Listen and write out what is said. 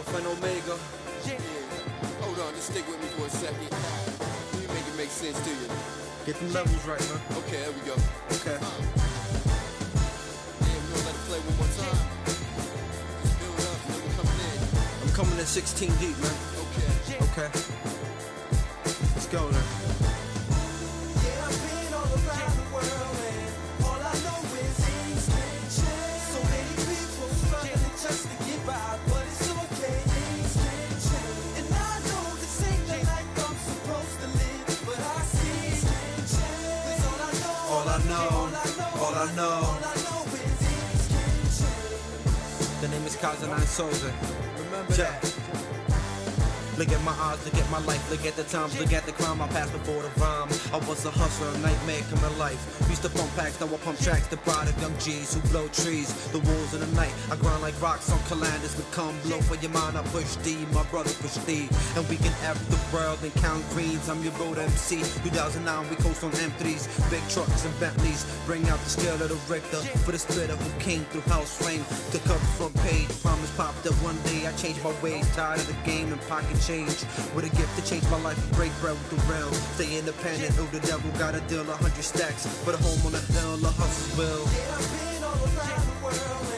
Alpha and Omega. Yeah. Hold on, just stick with me for a second. Let me make it make sense to you. Get them levels right, man. Okay, there we go. Okay. Yeah, we gonna let it play one more time. Just build up, and then we coming in. I'm coming in 16 deep, man. Okay. Okay. Let's go then. Yeah, I've been all around the world and all I know is things can change. So many people struggling just to get by, but it's okay, things can change. And I know this ain't the life I'm supposed to live, but I see it can change. 'Cause all I know is things can change. The name is Kazanine Souza. Remember that. Look at my eyes, look at my life, look at the times, look at the crime I passed before the rhyme. I was a hustler, a nightmare coming life. Used to pump packs, now I pump tracks. The pride of young G's who blow trees. The wolves in the night, I grind like rocks on Calanders. Become blow for your mind, I push D, my brother push D. And we can F the world and count greens. I'm your road MC. 2009, we coast on M3s, big trucks and Bentleys. Bring out the scale of the Richter for the spitter who came through house flame to cover front page. Promise popped up one day, I changed my ways. Tired of the game and pocket change. With a gift to change my life and break bread with the realm. Stay independent, oh the devil got a deal 100 stacks. Put a home on the hill, a hustle will. Yeah, I've been all around the world.